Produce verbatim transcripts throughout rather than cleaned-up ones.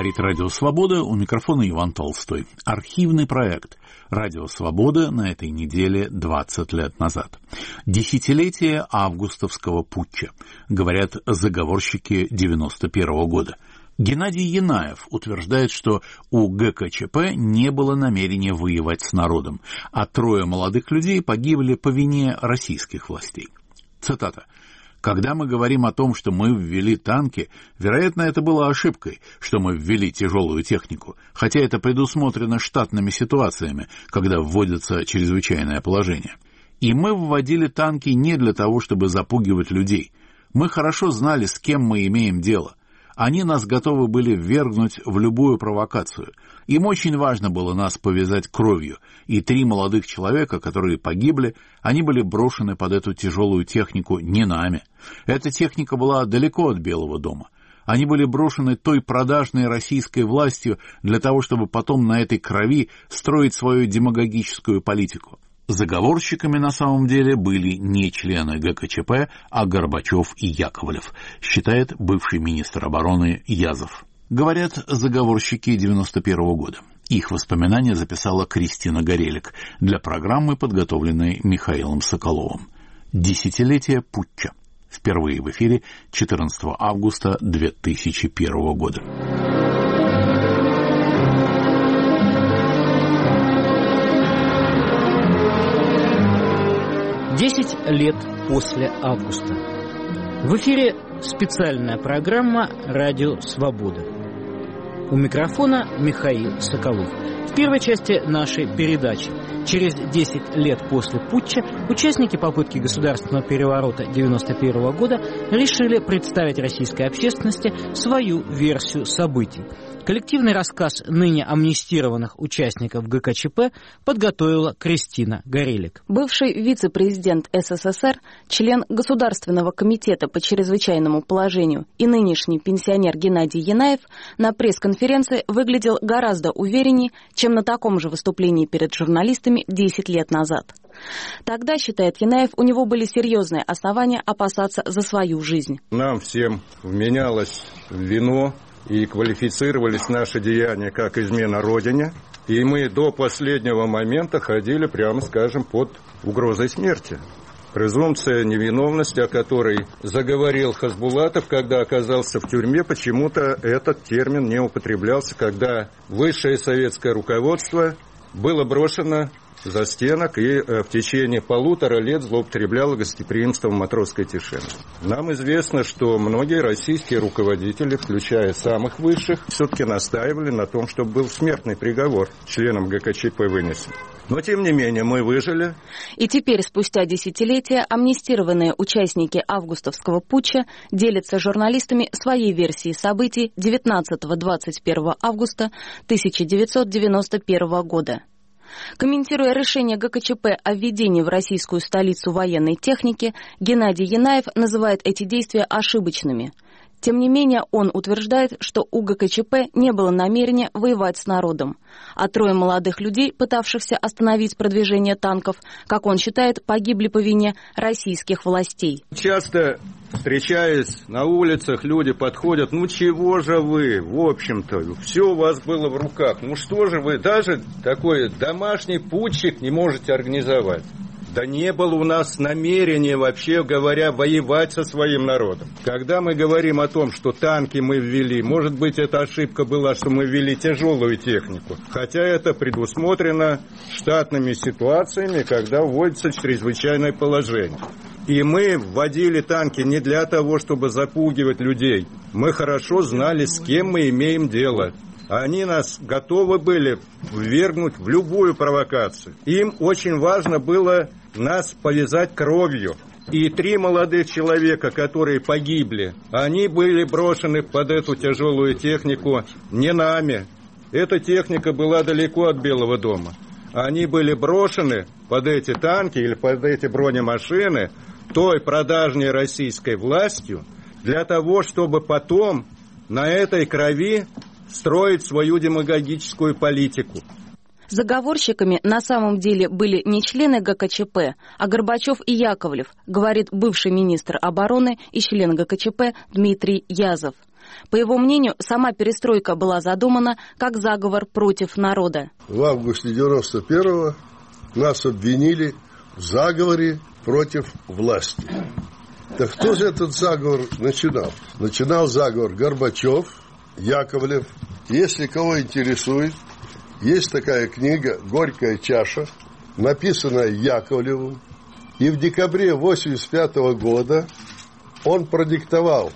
говорит Радио Свобода, у микрофона Иван Толстой. Архивный проект Радио Свобода на этой неделе двадцать лет назад. Десятилетие августовского путча, говорят заговорщики девяносто первого года. Геннадий Янаев утверждает, что у ГКЧП не было намерения воевать с народом, а трое молодых людей погибли по вине российских властей. Цитата. «Когда мы говорим о том, что мы ввели танки, вероятно, это было ошибкой, что мы ввели тяжелую технику, хотя это предусмотрено штатными ситуациями, когда вводится чрезвычайное положение. И мы вводили танки не для того, чтобы запугивать людей. Мы хорошо знали, с кем мы имеем дело. Они нас готовы были ввергнуть в любую провокацию. Им очень важно было нас повязать кровью, и три молодых человека, которые погибли, они были брошены под эту тяжелую технику не нами. Эта техника была далеко от Белого дома. Они были брошены той продажной российской властью для того, чтобы потом на этой крови строить свою демагогическую политику. Заговорщиками на самом деле были не члены ГКЧП, а Горбачев и Яковлев, считает бывший министр обороны Язов. Говорят заговорщики девяносто первого года. Их воспоминания записала Кристина Горелик для программы, подготовленной Михаилом Соколовым. «Десятилетие путча». Впервые в эфире четырнадцатого августа две тысячи первого года. Десять лет после августа. В эфире специальная программа «Радио Свобода». У микрофона Михаил Соколов. В первой части нашей передачи через десять лет после путча участники попытки государственного переворота девяносто первого года решили представить российской общественности свою версию событий. Коллективный рассказ ныне амнистированных участников ГКЧП подготовила Кристина Горелик. Бывший вице-президент СССР, член Государственного комитета по чрезвычайному положению и нынешний пенсионер Геннадий Янаев на пресс-конференции выглядел гораздо увереннее, чем на таком же выступлении перед журналистами десять лет назад. Тогда, считает Янаев, у него были серьезные основания опасаться за свою жизнь. Нам всем вменялось в вину и квалифицировались наши деяния как измена Родине. И мы до последнего момента ходили, прямо скажем, под угрозой смерти. Презумпция невиновности, о которой заговорил Хасбулатов, когда оказался в тюрьме, почему-то этот термин не употреблялся, когда высшее советское руководство было брошено за стенок и в течение полутора лет злоупотребляло гостеприимством матросской тишины. Нам известно, что многие российские руководители, включая самых высших, все-таки настаивали на том, чтобы был смертный приговор членам ГКЧП вынесен. Но, тем не менее, мы выжили. И теперь, спустя десятилетия, амнистированные участники августовского путча делятся с журналистами своей версией событий девятнадцатого-двадцать первого августа тысяча девятьсот девяносто первого года. Комментируя решение ГКЧП о введении в российскую столицу военной техники, Геннадий Янаев называет эти действия ошибочными. Тем не менее, он утверждает, что у ГКЧП не было намерения воевать с народом, а трое молодых людей, пытавшихся остановить продвижение танков, как он считает, погибли по вине российских властей. Часто, встречаясь на улицах, люди подходят: ну чего же вы, в общем-то, все у вас было в руках, ну что же вы даже такой домашний путчик не можете организовать? Да не было у нас намерения, вообще говоря, воевать со своим народом. Когда мы говорим о том, что танки мы ввели, может быть, это ошибка была, что мы ввели тяжелую технику. Хотя это предусмотрено штатными ситуациями, когда вводится чрезвычайное положение. И мы вводили танки не для того, чтобы запугивать людей. Мы хорошо знали, с кем мы имеем дело. Они нас готовы были ввергнуть в любую провокацию. Им очень важно было нас повязать кровью. И три молодых человека, которые погибли, они были брошены под эту тяжелую технику не нами. Эта техника была далеко от Белого дома. Они были брошены под эти танки или под эти бронемашины той продажной российской властью для того, чтобы потом на этой крови строить свою демагогическую политику. Заговорщиками на самом деле были не члены ГКЧП, а Горбачев и Яковлев, говорит бывший министр обороны и член ГКЧП Дмитрий Язов. По его мнению, сама перестройка была задумана как заговор против народа. В августе девяносто первого нас обвинили в заговоре против власти. Так кто же этот заговор начинал? Начинал заговор Горбачев, Яковлев. Если кого интересует, есть такая книга «Горькая чаша», написанная Яковлевым. И в декабре восемьдесят пятого года он продиктовал,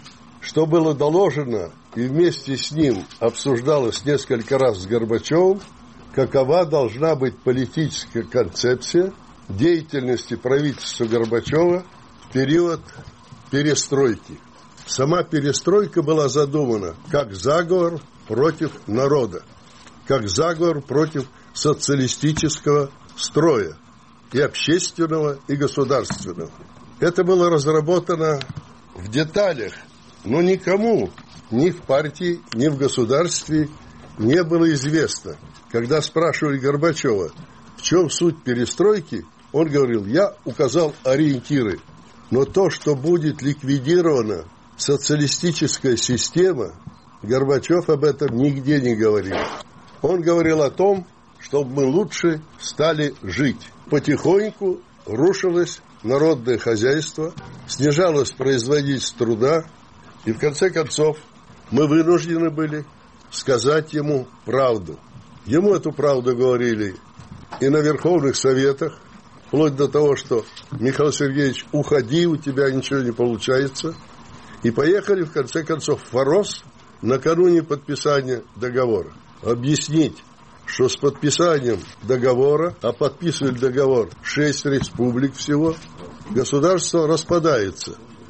что было доложено, и вместе с ним обсуждалось несколько раз с Горбачевым, какова должна быть политическая концепция деятельности правительства Горбачева в период перестройки. Сама перестройка была задумана как заговор против народа, как заговор против социалистического строя, и общественного, и государственного. Это было разработано в деталях, но никому, ни в партии, ни в государстве не было известно. Когда спрашивали Горбачева, в чем суть перестройки, он говорил: я указал ориентиры, но то, что будет ликвидирована социалистическая система, Горбачев об этом нигде не говорил. Он говорил о том, чтобы мы лучше стали жить. Потихоньку рушилось народное хозяйство, снижалось производительность труда, и в конце концов мы вынуждены были сказать ему правду. Ему эту правду говорили и на Верховных Советах, вплоть до того, что: Михаил Сергеевич, уходи, у тебя ничего не получается. И поехали, в конце концов, в Форос накануне подписания договора объяснить, что с подписанием договора, а подписывали договор шесть республик всего, государство распадается.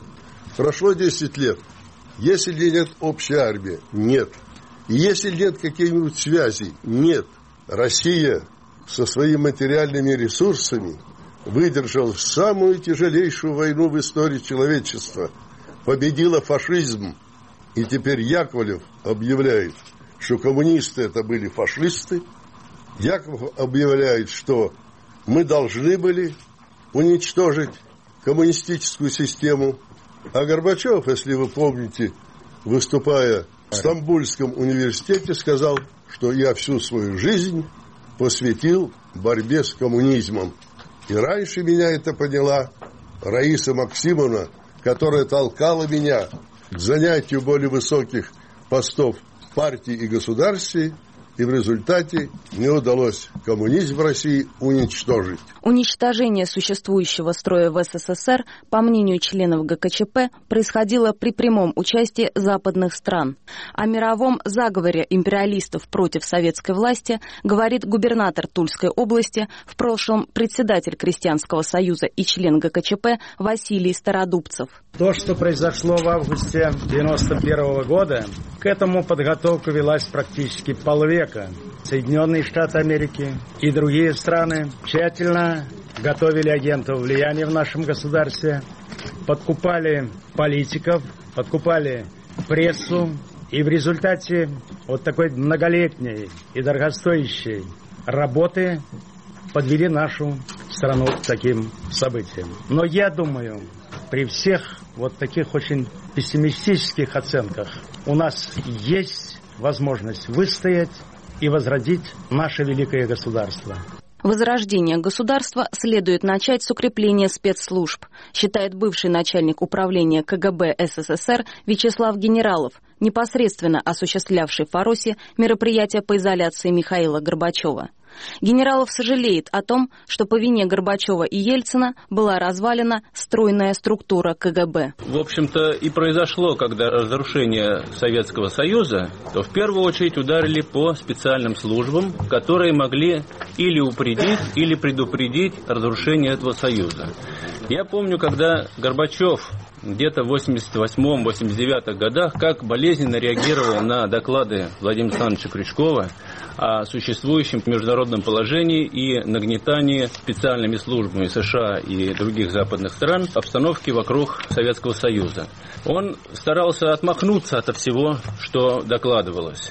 Прошло десять лет. Если нет общей армии? Нет. И если нет каких-нибудь связей? Нет. Россия со своими материальными ресурсами выдержала самую тяжелейшую войну в истории человечества, победила фашизм. И теперь Яковлев объявляет, что коммунисты это были фашисты. Яковлев объявляет, что мы должны были уничтожить коммунистическую систему. А Горбачев, если вы помните, выступая в Стамбульском университете, сказал, что я всю свою жизнь посвятил борьбе с коммунизмом. И раньше меня это поняла Раиса Максимовна, которая толкала меня к занятию более высоких постов в партии и государстве, и в результате мне удалось коммунизм в России уничтожить. Уничтожение существующего строя в СССР, по мнению членов ГКЧП, происходило при прямом участии западных стран. О мировом заговоре империалистов против советской власти говорит губернатор Тульской области, в прошлом председатель Крестьянского союза и член ГКЧП Василий Стародубцев. То, что произошло в августе девяносто первого года, к этому подготовка велась практически полвека. Соединенные Штаты Америки и другие страны тщательно готовили агентов влияния в нашем государстве, подкупали политиков, подкупали прессу, и в результате вот такой многолетней и дорогостоящей работы подвели нашу страну к таким событиям. Но я думаю, при всех вот таких очень пессимистических оценках у нас есть возможность выстоять и возродить наше великое государство. Возрождение государства следует начать с укрепления спецслужб, считает бывший начальник управления КГБ СССР Вячеслав Генералов, непосредственно осуществлявший в Форосе мероприятия по изоляции Михаила Горбачева. Генералов сожалеет о том, что по вине Горбачева и Ельцина была развалена стройная структура КГБ. В общем-то и произошло, когда разрушение Советского Союза, то в первую очередь ударили по специальным службам, которые могли или упредить, или предупредить разрушение этого союза. Я помню, когда Горбачев где-то в восемьдесят восьмом — восемьдесят девятом годах как болезненно реагировал на доклады Владимира Александровича Крючкова о существующем международном положении и нагнетании специальными службами США и других западных стран обстановки вокруг Советского Союза. Он старался отмахнуться от всего, что докладывалось.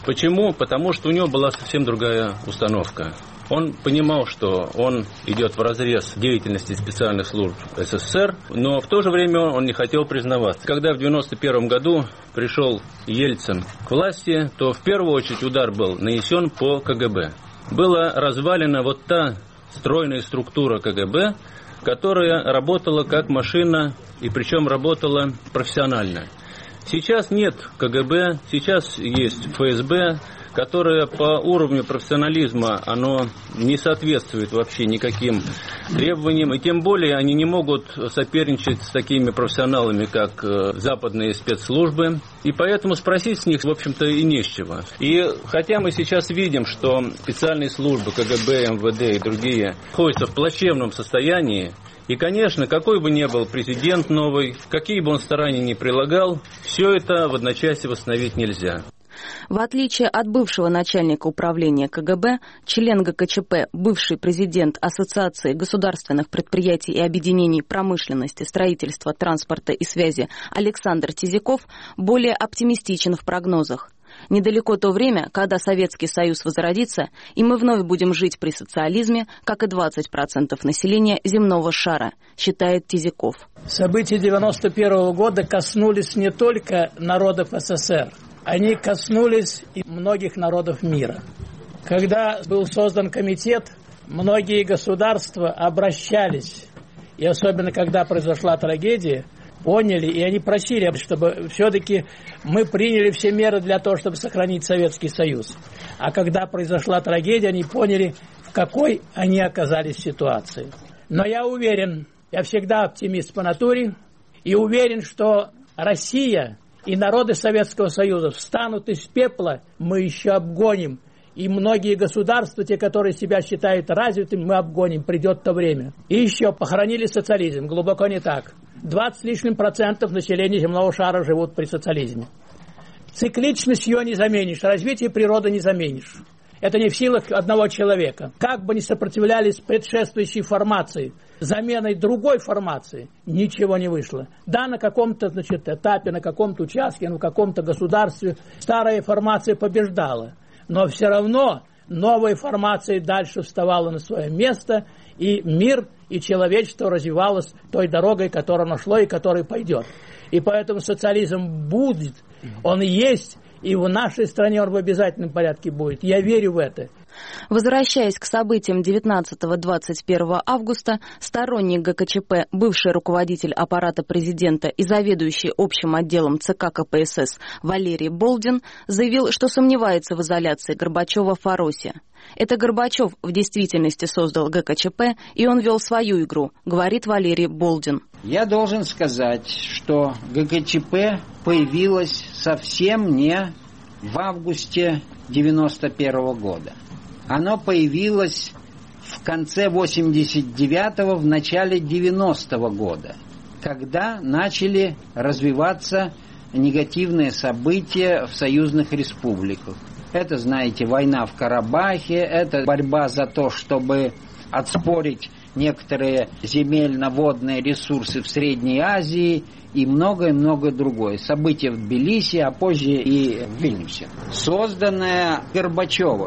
Почему? Потому что у него была совсем другая установка. Он понимал, что он идет вразрез деятельности специальных служб СССР, но в то же время он не хотел признаваться. Когда в девяносто первом году пришел Ельцин к власти, то в первую очередь удар был нанесен по КГБ. Была развалена вот та стройная структура КГБ, которая работала как машина, и причем работала профессионально. Сейчас нет КГБ, сейчас есть ФСБ, которое по уровню профессионализма оно не соответствует вообще никаким требованиям, и тем более они не могут соперничать с такими профессионалами, как западные спецслужбы, и поэтому спросить с них, в общем-то, и не с чего. И хотя мы сейчас видим, что специальные службы КГБ, МВД и другие находятся в плачевном состоянии, и, конечно, какой бы ни был президент новый, какие бы он старания ни прилагал, все это в одночасье восстановить нельзя. В отличие от бывшего начальника управления КГБ, член ГКЧП, бывший президент Ассоциации государственных предприятий и объединений промышленности, строительства, транспорта и связи Александр Тизяков более оптимистичен в прогнозах. Недалеко то время, когда Советский Союз возродится, и мы вновь будем жить при социализме, как и двадцать процентов населения земного шара, считает Тизяков. События девяносто первого года коснулись не только народов СССР, они коснулись и многих народов мира. Когда был создан комитет, многие государства обращались, и особенно когда произошла трагедия, поняли, и они просили, чтобы все-таки мы приняли все меры для того, чтобы сохранить Советский Союз. А когда произошла трагедия, они поняли, в какой они оказались ситуации. Но я уверен, я всегда оптимист по натуре, и уверен, что Россия и народы Советского Союза встанут из пепла, мы еще обгоним. И многие государства, те, которые себя считают развитыми, мы обгоним, придет то время. И еще похоронили социализм, глубоко не так. двадцать с лишним процентов населения земного шара живут при социализме. Цикличность ее не заменишь, развитие природы не заменишь. Это не в силах одного человека. Как бы ни сопротивлялись предшествующей формации, заменой другой формации ничего не вышло. Да, на каком-то, значит, этапе, на каком-то участке, на каком-то государстве старая формация побеждала. Но все равно новая формация дальше вставала на свое место, и мир, и человечество развивалось той дорогой, которая нашло и которой пойдет. И поэтому социализм будет, он есть, и в нашей стране он в обязательном порядке будет. Я верю в это. Возвращаясь к событиям девятнадцатого — двадцать первого августа, сторонник ГКЧП, бывший руководитель аппарата президента и заведующий общим отделом ЦК КПСС Валерий Болдин заявил, что сомневается в изоляции Горбачева в Фаросе. Это Горбачев в действительности создал ГКЧП, и он вел свою игру, говорит Валерий Болдин. Я должен сказать, что ГКЧП появилась совсем не в августе девяносто первого года. Оно появилось в конце восемьдесят девятого, в начале девяностого года, когда начали развиваться негативные события в союзных республиках. Это, знаете, война в Карабахе, это борьба за то, чтобы отспорить некоторые земельно-водные ресурсы в Средней Азии и многое-многое другое. События в Тбилиси, а позже и в Вильнюсе. Созданная Горбачевым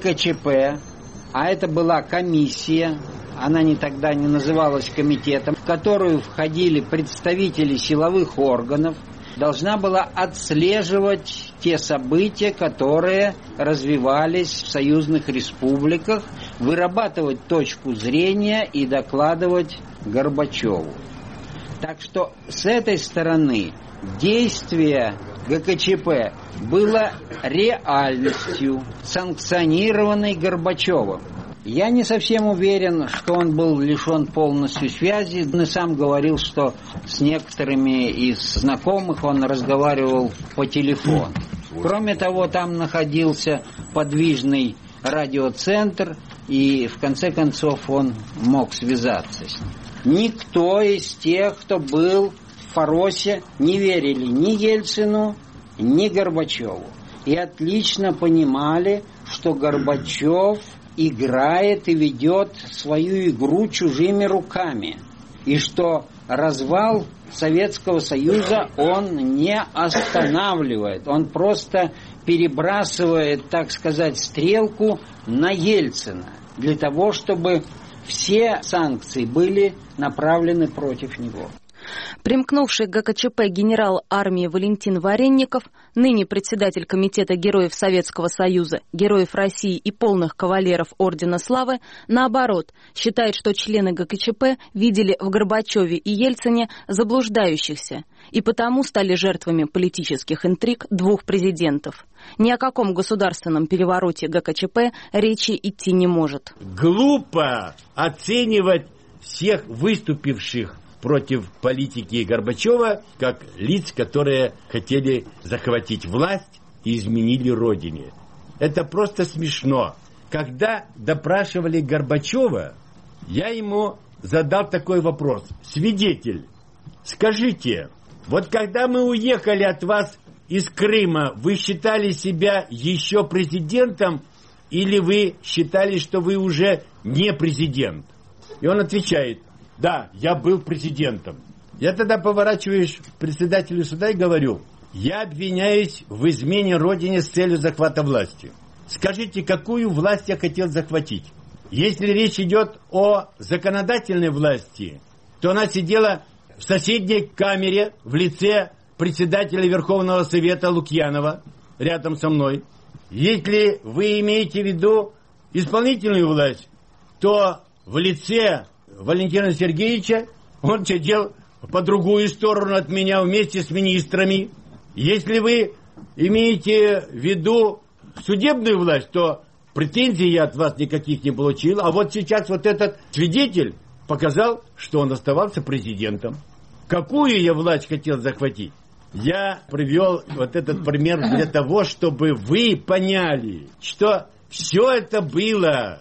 ГКЧП, а это была комиссия, она не тогда не называлась комитетом, в которую входили представители силовых органов, должна была отслеживать те события, которые развивались в союзных республиках, вырабатывать точку зрения и докладывать Горбачеву. Так что с этой стороны действие ГКЧП было реальностью, санкционированной Горбачевым. Я не совсем уверен, что он был лишен полностью связи. Он и сам говорил, что с некоторыми из знакомых он разговаривал по телефону. Кроме того, там находился подвижный радиоцентр, и в конце концов он мог связаться с ним. Никто из тех, кто был в Фаросе, не верили ни Ельцину, ни Горбачеву. И отлично понимали, что Горбачев играет и ведет свою игру чужими руками. и что развал Советского Союза он не останавливает, он просто перебрасывает, так сказать, стрелку на Ельцина для того, чтобы все санкции были направлены против него. Примкнувший к ГКЧП генерал армии Валентин Варенников, ныне председатель Комитета Героев Советского Союза, Героев России и полных кавалеров Ордена Славы, наоборот, считает, что члены ГКЧП видели в Горбачеве и Ельцине заблуждающихся и потому стали жертвами политических интриг двух президентов. Ни о каком государственном перевороте ГКЧП речи идти не может. Глупо оценивать всех выступивших против политики Горбачева как лиц, которые хотели захватить власть и изменили родине. Это просто смешно. Когда допрашивали Горбачева, я ему задал такой вопрос. Свидетель, скажите, вот когда мы уехали от вас из Крыма, вы считали себя еще президентом или вы считали, что вы уже не президент? И он отвечает: да, я был президентом. Я тогда поворачиваюсь к председателю суда и говорю: я обвиняюсь в измене Родине с целью захвата власти. Скажите, какую власть я хотел захватить? Если речь идет о законодательной власти, то она сидела в соседней камере в лице председателя Верховного Совета Лукьянова рядом со мной. Если вы имеете в виду исполнительную власть, то в лице Валентина Сергеевича он сидел по другую сторону от меня вместе с министрами. Если вы имеете в виду судебную власть, то претензий я от вас никаких не получил. А вот сейчас вот этот свидетель показал, что он оставался президентом. Какую я власть хотел захватить? Я привел вот этот пример для того, чтобы вы поняли, что все это было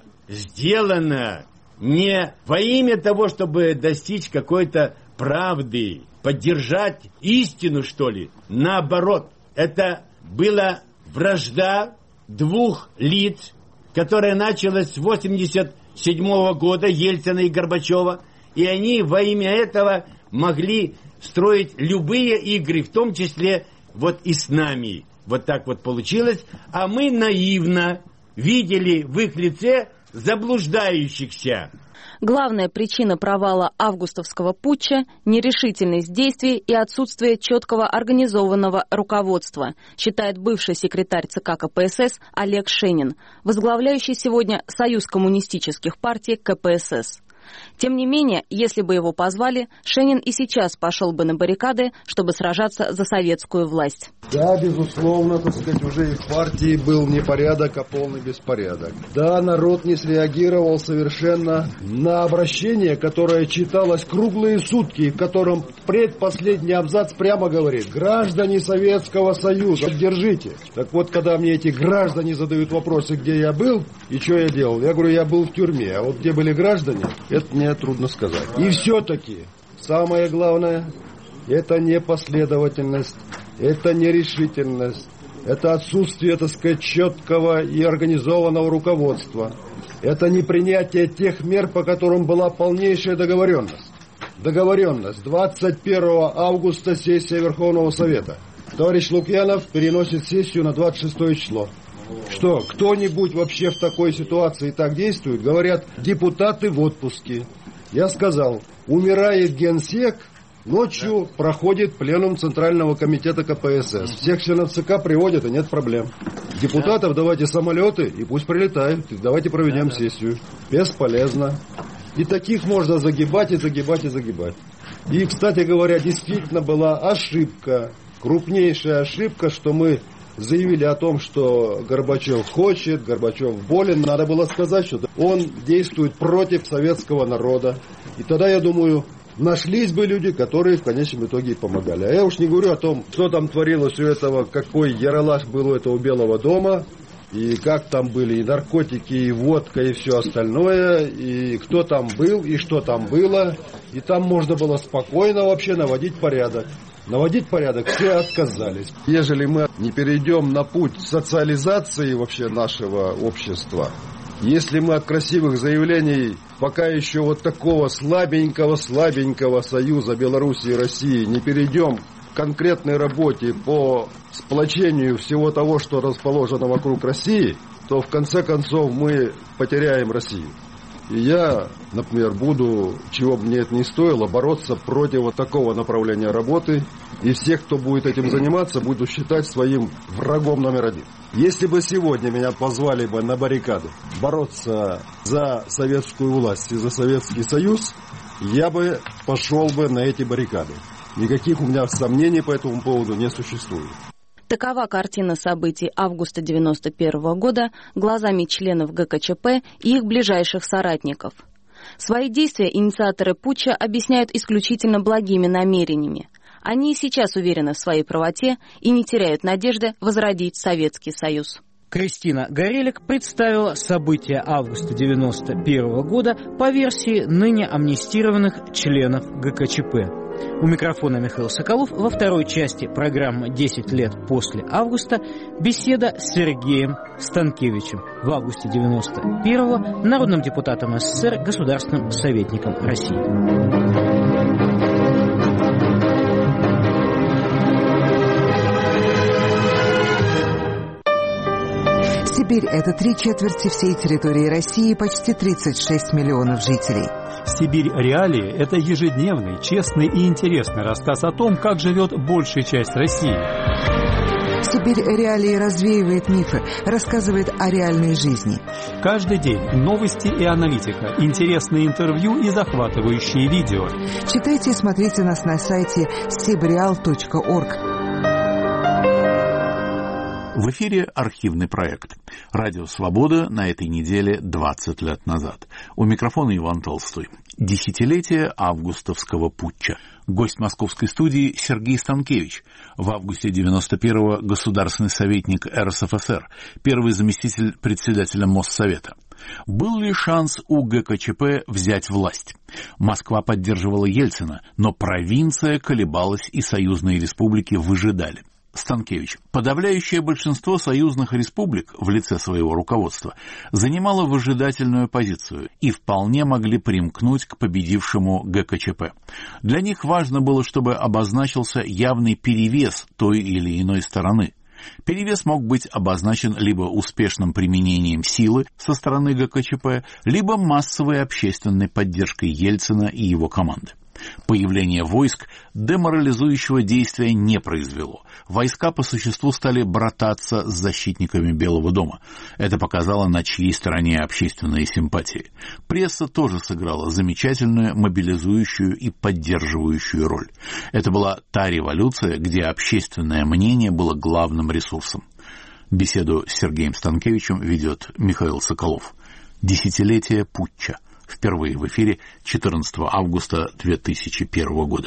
сделано не во имя того, чтобы достичь какой-то правды, поддержать истину, что ли. Наоборот, это была вражда двух лиц, которая началась с восемьдесят седьмого года, Ельцина и Горбачева, и они во имя этого могли строить любые игры, в том числе вот и с нами. Вот так вот получилось. А мы наивно видели в их лице заблуждающихся. Главная причина провала августовского путча – нерешительность действий и отсутствие четкого организованного руководства, считает бывший секретарь ЦК КПСС Олег Шенин, возглавляющий сегодня Союз коммунистических партий КПСС. Тем не менее, если бы его позвали, Шенин и сейчас пошел бы на баррикады, чтобы сражаться за советскую власть. Да, безусловно, так сказать, уже и в партии был не порядок, а полный беспорядок. Да, народ не среагировал совершенно на обращение, которое читалось круглые сутки, в котором предпоследний абзац прямо говорит: граждане Советского Союза, поддержите. Так вот, когда мне эти граждане задают вопросы, где я был и что я делал, я говорю, я был в тюрьме, а вот где были граждане, это мне трудно сказать. И все-таки самое главное, это не последовательность, это нерешительность, это отсутствие, так сказать, четкого и организованного руководства, это непринятие тех мер, по которым была полнейшая договоренность. Договоренность. двадцать первого августа сессия Верховного Совета. Товарищ Лукьянов переносит сессию на двадцать шестое число. Что, кто-нибудь вообще в такой ситуации так действует? Говорят, депутаты в отпуске. Я сказал, умирает генсек, ночью проходит пленум Центрального комитета КПСС. Всех членов ЦК приводят, и нет проблем. Депутатов давайте самолеты, и пусть прилетают. Давайте проведем сессию. Бесполезно. И таких можно загибать, и загибать, и загибать. И, кстати говоря, действительно была ошибка, крупнейшая ошибка, что мы заявили о том, что Горбачев хочет, Горбачев болен. Надо было сказать, что он действует против советского народа. И тогда, я думаю, нашлись бы люди, которые в конечном итоге помогали. А я уж не говорю о том, что там творилось у этого, какой яролаж был у этого Белого дома, и как там были и наркотики, и водка, и все остальное, и кто там был, и что там было. И там можно было спокойно вообще наводить порядок. Наводить порядок все отказались. Ежели мы не перейдем на путь социализации вообще нашего общества, Если мы от красивых заявлений пока еще вот такого слабенького-слабенького союза Беларуси и России не перейдем к конкретной работе по сплочению всего того, что расположено вокруг России, то в конце концов мы потеряем Россию. И я, например, буду, чего бы мне это ни стоило, бороться против вот такого направления работы. И всех, кто будет этим заниматься, буду считать своим врагом номер один. Если бы сегодня меня позвали бы на баррикады бороться за советскую власть и за Советский Союз, я бы пошел бы на эти баррикады. Никаких у меня сомнений по этому поводу не существует. Такова картина событий августа девяносто первого года глазами членов ГКЧП и их ближайших соратников. Свои действия инициаторы путча объясняют исключительно благими намерениями. Они и сейчас уверены в своей правоте и не теряют надежды возродить Советский Союз. Кристина Горелик представила события августа девяносто первого года по версии ныне амнистированных членов ГКЧП. У микрофона Михаил Соколов. Во второй части программы «десять лет после августа» беседа с Сергеем Станкевичем, в августе девяносто первого народным депутатом СССР, государственным советником России. Сибирь – это три четверти всей территории России, почти тридцать шесть миллионов жителей. Сибирь реалии – это ежедневный, честный и интересный рассказ о том, как живет большая часть России. Сибирь реалии развеивает мифы, рассказывает о реальной жизни. Каждый день новости и аналитика, интересные интервью и захватывающие видео. Читайте и смотрите нас на сайте сибреал точка орг. В эфире архивный проект. Радио «Свобода» на этой неделе двадцать лет назад. У микрофона Иван Толстой. Десятилетие августовского путча. Гость московской студии Сергей Станкевич. В августе девяносто первого государственный советник эр эс эф эс эр, первый заместитель председателя Моссовета. Был ли шанс у ГКЧП взять власть? Москва поддерживала Ельцина, но провинция колебалась и союзные республики выжидали. Станкевич. Подавляющее большинство союзных республик в лице своего руководства занимало выжидательную позицию и вполне могли примкнуть к победившему ГКЧП. Для них важно было, чтобы обозначился явный перевес той или иной стороны. Перевес мог быть обозначен либо успешным применением силы со стороны ГКЧП, либо массовой общественной поддержкой Ельцина и его команды. Появление войск деморализующего действия не произвело. Войска по существу стали брататься с защитниками Белого дома. Это показало, на чьей стороне общественные симпатии. Пресса тоже сыграла замечательную мобилизующую и поддерживающую роль. Это была та революция, где общественное мнение было главным ресурсом. Беседу с Сергеем Станкевичем ведет Михаил Соколов. Десятилетие путча. Впервые в эфире четырнадцатого августа две тысячи первого года.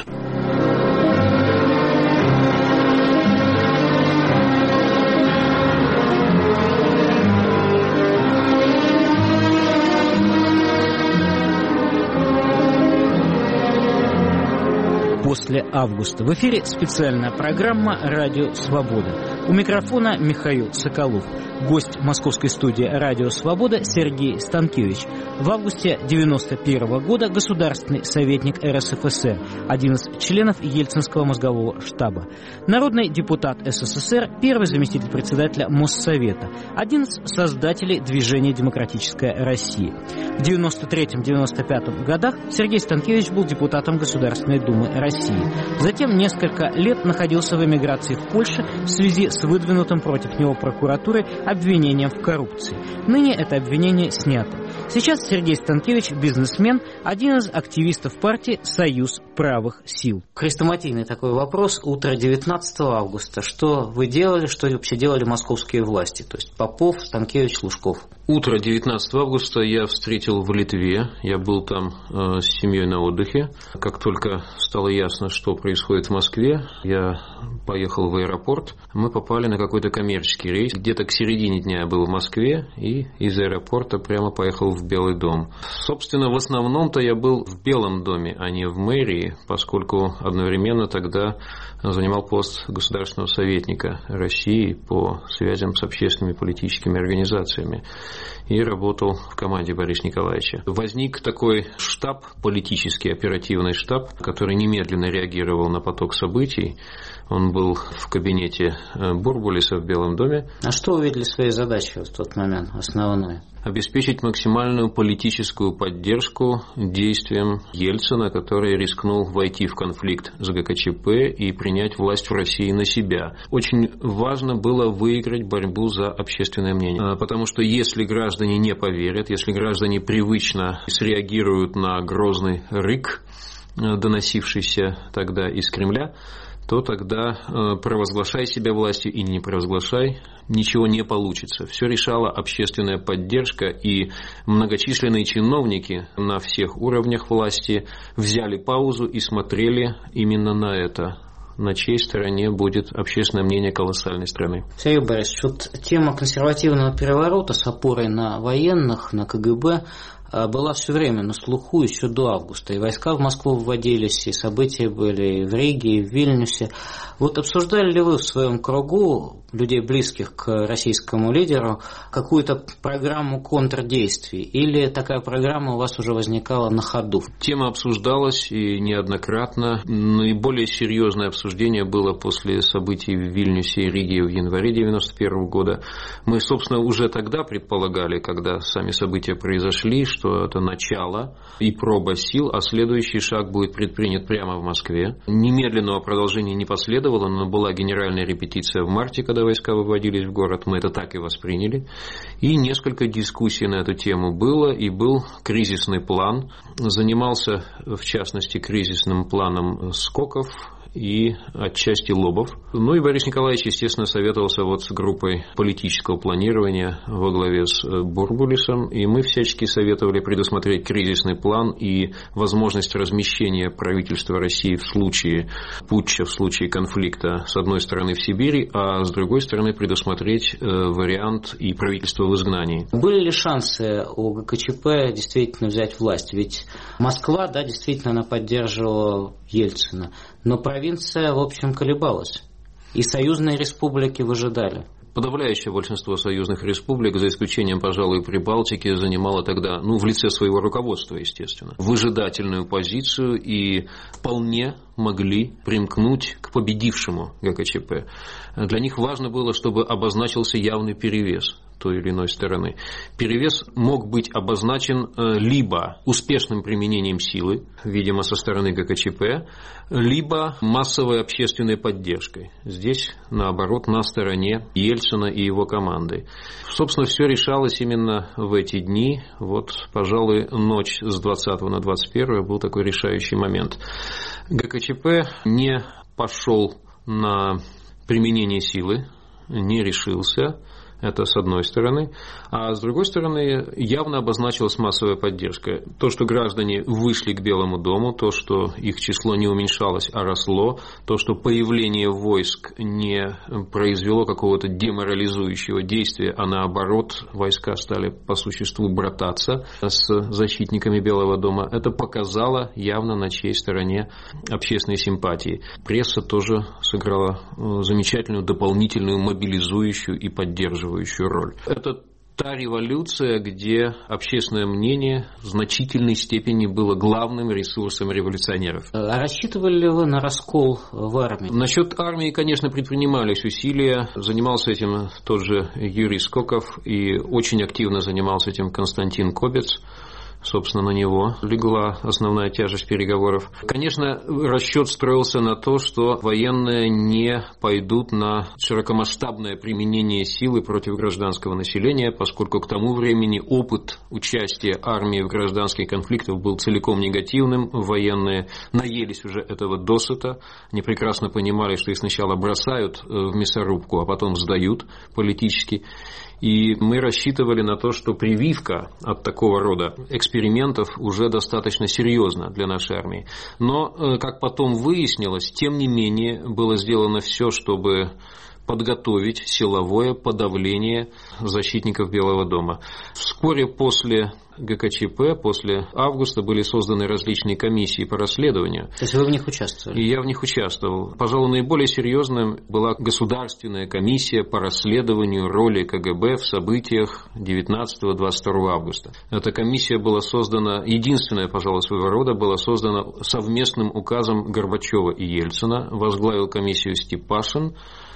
После августа. В эфире специальная программа «Радио Свобода». У микрофона Михаил Соколов. Гость московской студии «Радио Свобода» Сергей Станкевич. В августе девяносто первого года государственный советник эр эс эф эс эр, один из членов Ельцинского мозгового штаба. Народный депутат эс эс эс эр, первый заместитель председателя Моссовета, один из создателей движения «Демократическая Россия». В девяносто третьем — девяносто пятом годах Сергей Станкевич был депутатом Государственной Думы России. Затем несколько лет находился в эмиграции в Польше в связи с выдвинутым против него прокуратурой обвинением в коррупции. Ныне это обвинение снято. Сейчас Сергей Станкевич – бизнесмен, один из активистов партии «Союз правых сил». Хрестоматийный такой вопрос. Утро девятнадцатого августа. Что вы делали, что вообще делали московские власти? То есть Попов, Станкевич, Лужков. Утро девятнадцатого августа я встретил в Литве. Я был там э, с семьей на отдыхе. Как только стало ясно, что происходит в Москве, я поехал в аэропорт. Мы попали на какой-то коммерческий рейс. Где-то к середине дня я был в Москве и из аэропорта прямо поехал поехал в Белый дом. Собственно, в основном-то я был в Белом доме, а не в мэрии, поскольку одновременно тогда занимал пост государственного советника России по связям с общественными политическими организациями и работал в команде Бориса Николаевича. Возник такой штаб, политический оперативный штаб, который немедленно реагировал на поток событий. Он был в кабинете Бурбулиса в Белом доме. А что вы видели своей задачей в тот момент основной? Обеспечить максимальную политическую поддержку действиям Ельцина, который рискнул войти в конфликт с ГКЧП и принять власть в России на себя. Очень важно было выиграть борьбу за общественное мнение. Потому что если граждане не поверят, если граждане привычно среагируют на грозный рык, доносившийся тогда из Кремля, то тогда провозглашай себя властью или не провозглашай, ничего не получится. Все решала общественная поддержка, и многочисленные чиновники на всех уровнях власти взяли паузу и смотрели именно на это. На чьей стороне будет общественное мнение колоссальной страны. Сергей Борисович, вот тема консервативного переворота с опорой на военных, на КГБ была все время на слуху еще до августа. И войска в Москву вводились, и события были и в Риге, и в Вильнюсе. Вот обсуждали ли вы в своем кругу людей, близких к российскому лидеру, какую-то программу контрдействий? Или такая программа у вас уже возникала на ходу? Тема обсуждалась и неоднократно. Наиболее серьезное обсуждение было после событий в Вильнюсе и Риге в январе девяносто первого года. Мы, собственно, уже тогда предполагали, когда сами события произошли, что это начало и проба сил, а следующий шаг будет предпринят прямо в Москве. Немедленного продолжения не последовало, но была генеральная репетиция в марте, когда войска выводились в город. Мы это так и восприняли. И несколько дискуссий на эту тему было, и был кризисный план. Занимался, в частности, кризисным планом Скоков и отчасти Лобов. Ну и Борис Николаевич, естественно, советовался вот с группой политического планирования во главе с Бурбулисом, и мы всячески советовали предусмотреть кризисный план и возможность размещения правительства России в случае путча, в случае конфликта с одной стороны в Сибири, а с другой стороны предусмотреть вариант и правительства в изгнании. Были ли шансы у ГКЧП действительно взять власть? Ведь Москва, да, действительно, она поддерживала Ельцина, но провинция, в общем, колебалась, и союзные республики выжидали. Подавляющее большинство союзных республик, за исключением, пожалуй, Прибалтики, занимало тогда, ну, в лице своего руководства, естественно, выжидательную позицию и вполне могли примкнуть к победившему ГКЧП. Для них важно было, чтобы обозначился явный перевес той или иной стороны. Перевес мог быть обозначен либо успешным применением силы, видимо, со стороны ГКЧП, либо массовой общественной поддержкой. Здесь, наоборот, на стороне Ельцина и его команды. Собственно, все решалось именно в эти дни. Вот, пожалуй, ночь с двадцатого на двадцать первое был такой решающий момент. ГКЧП не пошел на применение силы, не решился. Это с одной стороны. А с другой стороны, явно обозначилась массовая поддержка. То, что граждане вышли к Белому дому, то, что их число не уменьшалось, а росло, то, что появление войск не произвело какого-то деморализующего действия, а наоборот, войска стали по существу брататься с защитниками Белого дома, это показало явно, на чьей стороне общественные симпатии. Пресса тоже сыграла замечательную дополнительную мобилизующую и поддерживающую роль. Это та революция, где общественное мнение в значительной степени было главным ресурсом революционеров. А рассчитывали ли вы на раскол в армии? Насчет армии, конечно, предпринимались усилия. Занимался этим тот же Юрий Скоков, и очень активно занимался этим Константин Кобец. Собственно, на него легла основная тяжесть переговоров. Конечно, расчет строился на то, что военные не пойдут на широкомасштабное применение силы против гражданского населения, поскольку к тому времени опыт участия армии в гражданских конфликтах был целиком негативным. Военные наелись уже этого досыта. Они прекрасно понимали, что их сначала бросают в мясорубку, а потом сдают политически. И мы рассчитывали на то, что прививка от такого рода экспериментов уже достаточно серьезна для нашей армии. Но, как потом выяснилось, тем не менее было сделано все, чтобы подготовить силовое подавление защитников Белого дома. Вскоре после ГКЧП, после августа, были созданы различные комиссии по расследованию. То есть вы в них участвовали? И я в них участвовал. Пожалуй, наиболее серьезным была государственная комиссия по расследованию роли КГБ в событиях девятнадцатого-двадцать второго августа. Эта комиссия была создана, единственная, пожалуй, своего рода, была создана совместным указом Горбачева и Ельцина. Возглавил комиссию Степашин.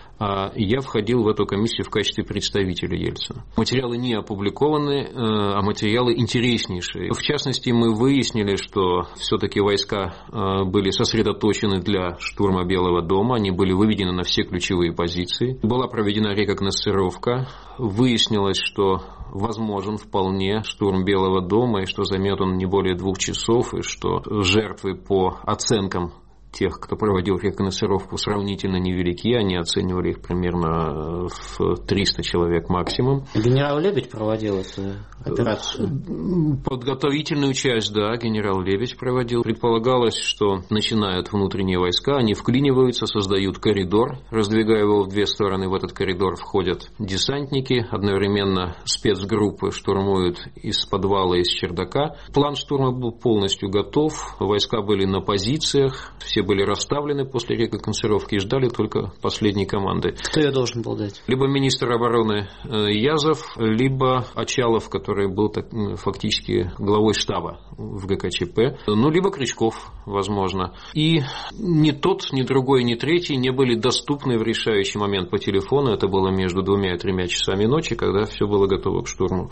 Я входил в эту комиссию в качестве представителя Ельцина. Материалы не опубликованы, а материалы интереснейшие. В частности, мы выяснили, что все-таки войска были сосредоточены для штурма Белого дома, они были выведены на все ключевые позиции. Была проведена рекогносцировка, выяснилось, что возможен вполне штурм Белого дома, и что займет он не более двух часов, и что жертвы по оценкам тех, кто проводил рекогносцировку, сравнительно невелики. Они оценивали их примерно в триста человек максимум. Генерал Лебедь проводил эту операцию? Подготовительную часть, да, генерал Лебедь проводил. Предполагалось, что начинают внутренние войска, они вклиниваются, создают коридор, раздвигая его в две стороны. В этот коридор входят десантники, одновременно спецгруппы штурмуют из подвала, из чердака. План штурма был полностью готов, войска были на позициях, все были расставлены после рекогносцировки и ждали только последней команды. Кто ее должен был дать? Либо министр обороны Язов, либо Очалов, который был так, фактически главой штаба в ГКЧП, ну, либо Крючков, возможно. И ни тот, ни другой, ни третий не были доступны в решающий момент по телефону. Это было между двумя и тремя часами ночи, когда все было готово к штурму.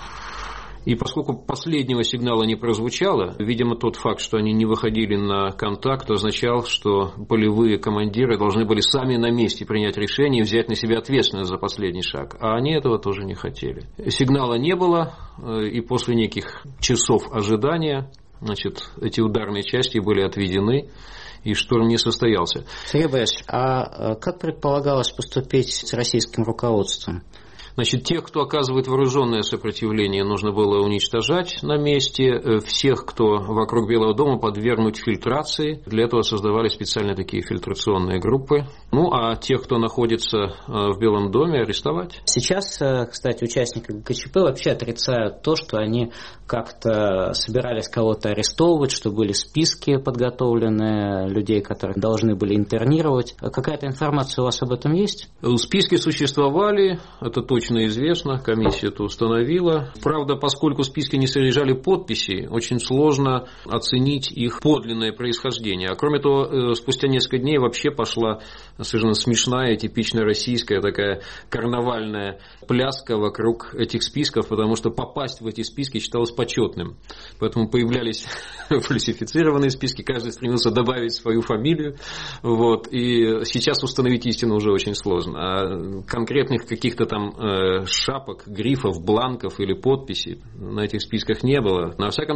И поскольку последнего сигнала не прозвучало, видимо, тот факт, что они не выходили на контакт, означал, что полевые командиры должны были сами на месте принять решение и взять на себя ответственность за последний шаг. А они этого тоже не хотели. Сигнала не было, и после неких часов ожидания, значит, эти ударные части были отведены, и штурм не состоялся. Сергей Борисович, а как предполагалось поступить с российским руководством? Значит, тех, кто оказывает вооруженное сопротивление, нужно было уничтожать на месте. Всех, кто вокруг Белого дома, подвергнуть фильтрации. Для этого создавали специальные такие фильтрационные группы. Ну, а тех, кто находится в Белом доме, арестовать. Сейчас, кстати, участники ГКЧП вообще отрицают то, что они как-то собирались кого-то арестовывать, что были списки подготовлены людей, которых должны были интернировать. Какая-то информация у вас об этом есть? Списки существовали, это точно известно, комиссия это установила. Правда, поскольку списки не содержали подписи, очень сложно оценить их подлинное происхождение. А кроме того, спустя несколько дней вообще пошла совершенно смешная, типично российская такая карнавальная пляска вокруг этих списков, потому что попасть в эти списки считалось почетным. Поэтому появлялись фальсифицированные списки, каждый стремился добавить свою фамилию. Вот. И сейчас установить истину уже очень сложно. А конкретных каких-то там шапок, грифов, бланков или подписей на этих списках не было. На всяком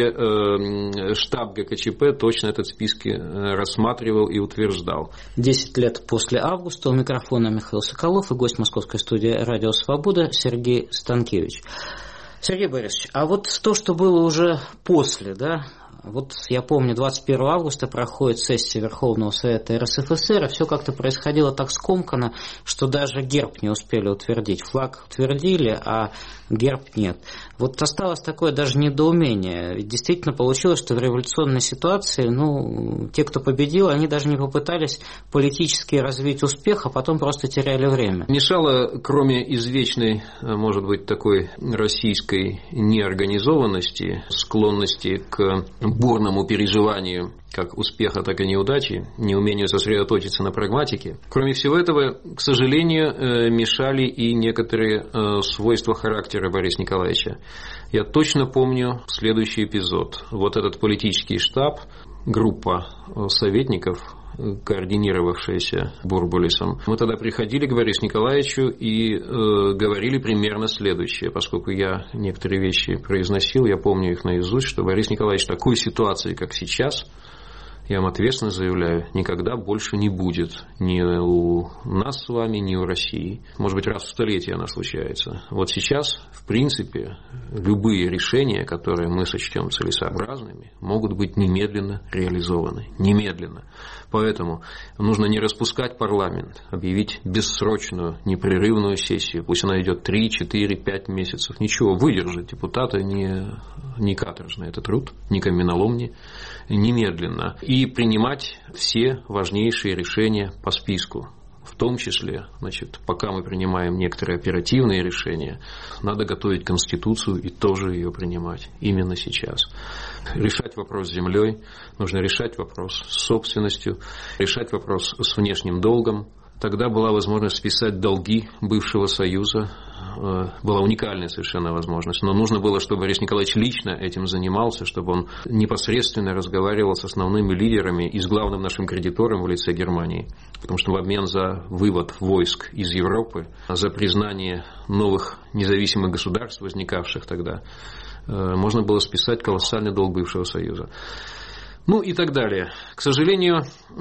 случае, штаб ГКЧП точно этот списки рассматривал и утверждал. Десять лет после августа. У микрофона Михаил Соколов и гость московской студии «Радио Свобода» Сергей Станкевич. Сергей Борисович, а вот то, что было уже после, да, вот я помню, двадцать первого августа проходит сессия Верховного Совета эр эс эф эс эр, и все как-то происходило так скомканно, что даже герб не успели утвердить. Флаг утвердили, а герб нет. Вот осталось такое даже недоумение. Ведь действительно получилось, что в революционной ситуации, ну, те, кто победил, они даже не попытались политически развить успех, а потом просто теряли время. Мешало, кроме извечной, может быть, такой российской неорганизованности, склонности к бурному переживанию как успеха, так и неудачи, неумению сосредоточиться на прагматике. Кроме всего этого, к сожалению, мешали и некоторые свойства характера Бориса Николаевича. Я точно помню следующий эпизод. Вот этот политический штаб, группа советников, координировавшаяся Бурбулисом. Мы тогда приходили к Борису Николаевичу и э, говорили примерно следующее. Поскольку я некоторые вещи произносил, я помню их наизусть, что Борис Николаевич в такой ситуации, как сейчас, я вам ответственно заявляю, никогда больше не будет ни у нас с вами, ни у России. Может быть, раз в столетие она случается. Вот сейчас, в принципе, любые решения, которые мы сочтем целесообразными, могут быть немедленно реализованы. Немедленно. Поэтому нужно не распускать парламент, объявить бессрочную, непрерывную сессию. Пусть она идет три, четыре, пять месяцев. Ничего, выдержать депутаты не, не каторжный это труд, не каменоломни. Немедленно. И принимать все важнейшие решения по списку. В том числе, значит, пока мы принимаем некоторые оперативные решения, надо готовить Конституцию и тоже ее принимать именно сейчас. Решать вопрос с землей, нужно решать вопрос с собственностью, решать вопрос с внешним долгом. Тогда была возможность списать долги бывшего Союза. Была уникальная совершенно возможность. Но нужно было, чтобы Борис Николаевич лично этим занимался, чтобы он непосредственно разговаривал с основными лидерами и с главным нашим кредитором в лице Германии. Потому что в обмен за вывод войск из Европы, за признание новых независимых государств, возникавших тогда, можно было списать колоссальный долг бывшего Союза. Ну и так далее. К сожалению,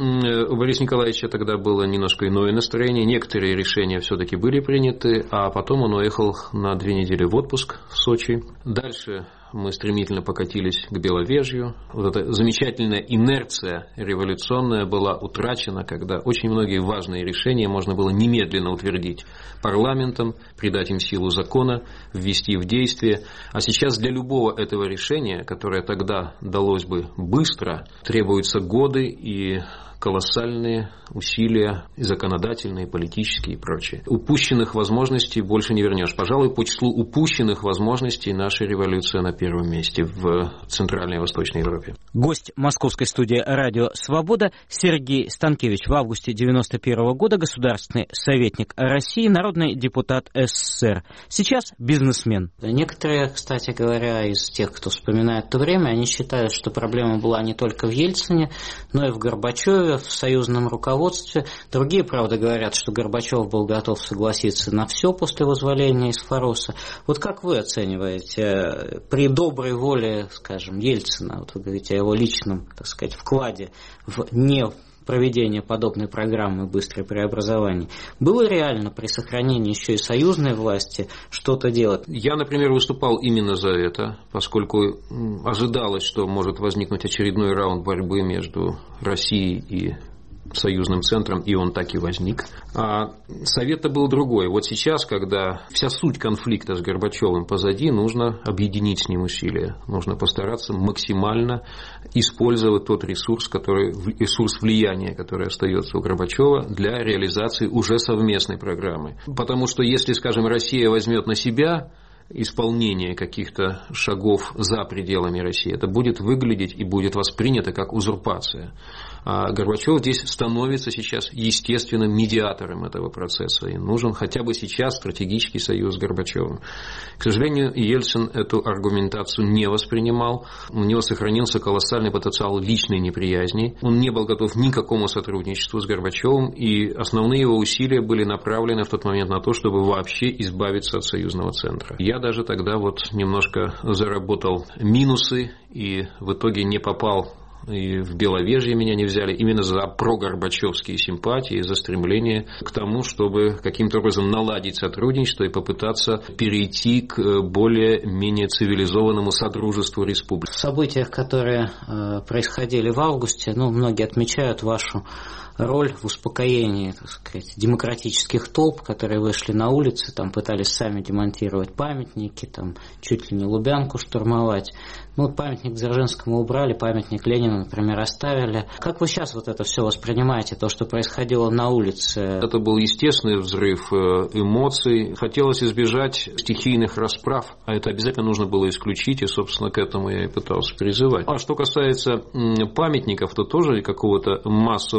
у Бориса Николаевича тогда было немножко иное настроение. Некоторые решения все-таки были приняты, а потом он уехал на две недели в отпуск в Сочи. Дальше мы стремительно покатились к Беловежью. Вот эта замечательная инерция революционная была утрачена, когда очень многие важные решения можно было немедленно утвердить парламентом, придать им силу закона, ввести в действие. А сейчас для любого этого решения, которое тогда далось бы быстро, требуются годы и колоссальные усилия, и законодательные, и политические и прочее. Упущенных возможностей больше не вернешь. Пожалуй, по числу упущенных возможностей наша революция на первом месте в Центральной и Восточной Европе. Гость московской студии «Радио Свобода» Сергей Станкевич, в августе девяносто первого года государственный советник России, народный депутат СССР. Сейчас бизнесмен. Некоторые, кстати говоря, из тех, кто вспоминает то время, они считают, что проблема была не только в Ельцине, но и в Горбачеве, в союзном руководстве. Другие, правда, говорят, что Горбачев был готов согласиться на все после вызволения из Фороса. Вот как вы оцениваете при доброй воле, скажем, Ельцина, вот вы говорите о его личном, так сказать, вкладе в не проведение подобной программы «Быстрое преобразование», было реально при сохранении еще и союзной власти что-то делать? Я, например, выступал именно за это, поскольку ожидалось, что может возникнуть очередной раунд борьбы между Россией и союзным центром, и он так и возник. А совет-то был другой. Вот сейчас, когда вся суть конфликта с Горбачевым позади, нужно объединить с ним усилия. Нужно постараться максимально использовать тот ресурс, который, ресурс влияния, который остается у Горбачева для реализации уже совместной программы. Потому что если, скажем, Россия возьмет на себя исполнение каких-то шагов за пределами России, это будет выглядеть и будет воспринято как узурпация. А Горбачев здесь становится сейчас естественным медиатором этого процесса. И нужен хотя бы сейчас стратегический союз с Горбачевым. К сожалению, Ельцин эту аргументацию не воспринимал. У него сохранился колоссальный потенциал личной неприязни. Он не был готов ни к какому сотрудничеству с Горбачевым. И основные его усилия были направлены в тот момент на то, чтобы вообще избавиться от союзного центра. Я даже тогда вот немножко заработал минусы и в итоге не попал, и в Беловежье меня не взяли именно за прогорбачевские симпатии, за стремление к тому, чтобы каким-то образом наладить сотрудничество и попытаться перейти к более-менее цивилизованному содружеству республик. В событиях, которые происходили в августе, ну, многие отмечают вашу роль в успокоении, так сказать, демократических толп, которые вышли на улицы, там пытались сами демонтировать памятники, там чуть ли не Лубянку штурмовать. Ну, вот памятник Дзержинскому убрали, памятник Ленину, например, оставили. Как вы сейчас вот это все воспринимаете, то, что происходило на улице? Это был естественный взрыв эмоций. Хотелось избежать стихийных расправ, а это обязательно нужно было исключить, и, собственно, к этому я и пытался призывать. А что касается памятников, то тоже какого-то массового сноса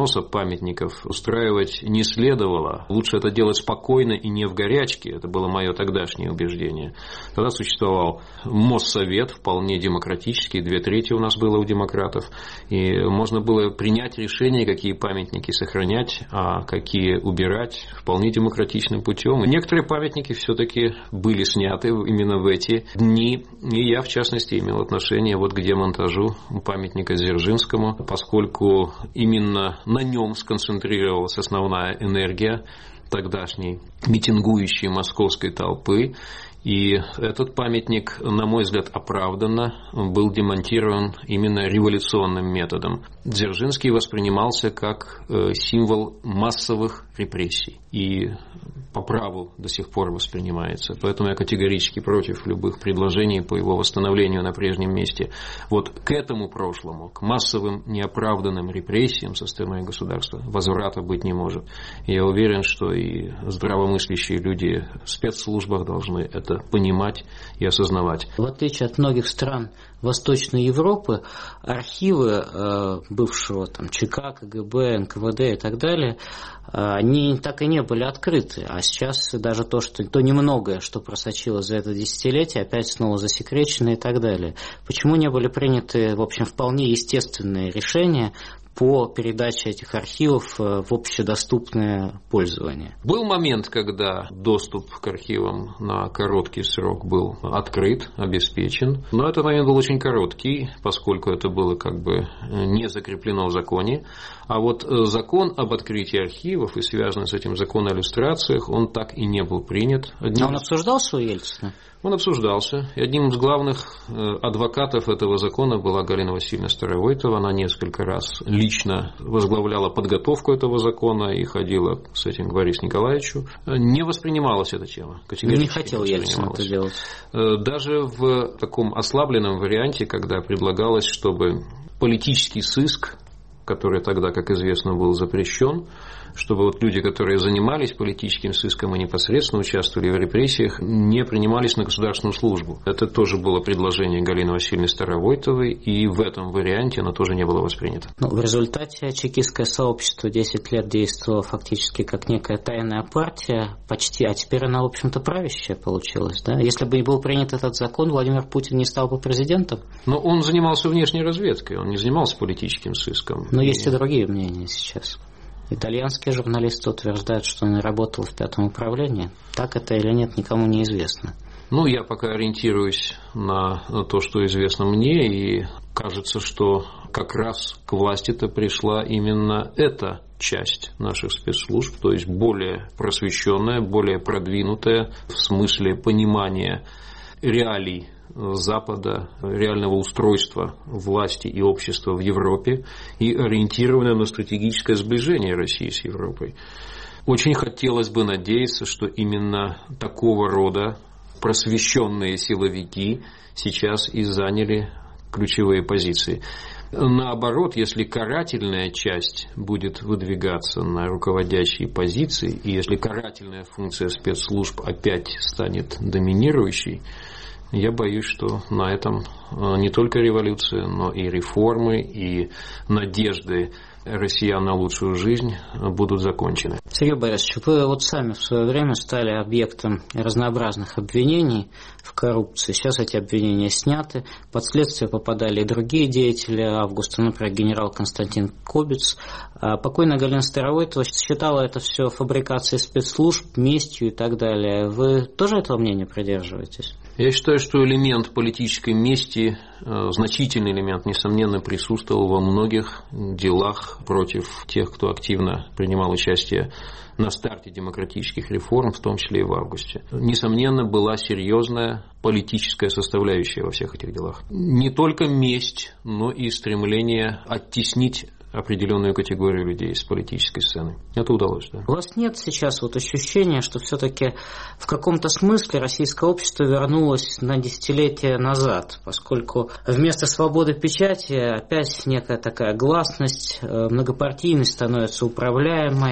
сноса памятников устраивать не следовало. Лучше это делать спокойно и не в горячке. Это было мое тогдашнее убеждение. Тогда существовал Моссовет, вполне демократический, две трети у нас было у демократов. И можно было принять решение, какие памятники сохранять, а какие убирать вполне демократичным путем. И некоторые памятники все-таки были сняты именно в эти дни. И я, в частности, имел отношение вот к демонтажу памятника Дзержинскому, поскольку именно на нем сконцентрировалась основная энергия тогдашней митингующей московской толпы. И этот памятник, на мой взгляд, оправданно был демонтирован именно революционным методом. Дзержинский воспринимался как символ массовых репрессий. И по праву до сих пор воспринимается. Поэтому я категорически против любых предложений по его восстановлению на прежнем месте. Вот к этому прошлому, к массовым неоправданным репрессиям со стороны государства возврата быть не может. И я уверен, что и здравомыслящие люди в спецслужбах должны это понимать и осознавать. В отличие от многих стран Восточной Европы, архивы э, бывшего там, ЧК, КГБ, эн ка вэ дэ и так далее, э, они так и не были открыты. А сейчас даже то, что, то немногое, что просочилось за это десятилетие, опять снова засекречено и так далее. Почему не были приняты, в общем, вполне естественные решения по передаче этих архивов в общедоступное пользование? Был момент, когда доступ к архивам на короткий срок был открыт, обеспечен. Но этот момент был очень короткий, поскольку это было как бы не закреплено в законе. А вот закон об открытии архивов и связанный с этим закон о иллюстрациях, он так и не был принят. Одним... А он обсуждался у Ельцина? Он обсуждался. И одним из главных адвокатов этого закона была Галина Васильевна Старовойтова. Она несколько раз лично возглавляла подготовку этого закона и ходила с этим к Борису Николаевичу. Не воспринималась эта тема. Не хотел Ельцин это делать. Даже в таком ослабленном варианте, когда предлагалось, чтобы политический сыск, который тогда, как известно, был запрещен, чтобы вот люди, которые занимались политическим сыском и непосредственно участвовали в репрессиях, не принимались на государственную службу. Это тоже было предложение Галины Васильевны Старовойтовой, и в этом варианте оно тоже не было воспринято. Ну, в результате чекистское сообщество десять лет действовало фактически как некая тайная партия, почти, а теперь она, в общем-то, правящая получилась. Да? Если бы не был принят этот закон, Владимир Путин не стал бы президентом. Но он занимался внешней разведкой, он не занимался политическим сыском. Но и... есть и другие мнения сейчас. Итальянские журналисты утверждают, что он работал в пятом управлении. Так это или нет, никому не известно. Ну, я пока ориентируюсь на то, что известно мне, и кажется, что как раз к власти-то пришла именно эта часть наших спецслужб, то есть более просвещенная, более продвинутая в смысле понимания реалий Запада, реального устройства власти и общества в Европе и ориентированная на стратегическое сближение России с Европой. Очень хотелось бы надеяться, что именно такого рода просвещенные силовики сейчас и заняли ключевые позиции. Наоборот, если карательная часть будет выдвигаться на руководящие позиции, и если карательная функция спецслужб опять станет доминирующей, я боюсь, что на этом не только революция, но и реформы, и надежды россиян на лучшую жизнь будут закончены. Сергей Борисович, вы вот сами в свое время стали объектом разнообразных обвинений в коррупции. Сейчас эти обвинения сняты. Под следствие попадали и другие деятели августа, например, генерал Константин Кобец. А покойная Галина Старовойтова считала это все фабрикацией спецслужб, местью и так далее. Вы тоже этого мнения придерживаетесь? Я считаю, что элемент политической мести, значительный элемент, несомненно, присутствовал во многих делах против тех, кто активно принимал участие на старте демократических реформ, в том числе и в августе. Несомненно, была серьезная политическая составляющая во всех этих делах. Не только месть, но и стремление оттеснить определенную категорию людей с политической сцены. Это удалось, да. У вас нет сейчас вот ощущения, что все-таки в каком-то смысле российское общество вернулось на десятилетия назад, поскольку вместо свободы печати опять некая такая гласность, многопартийность становится управляемой,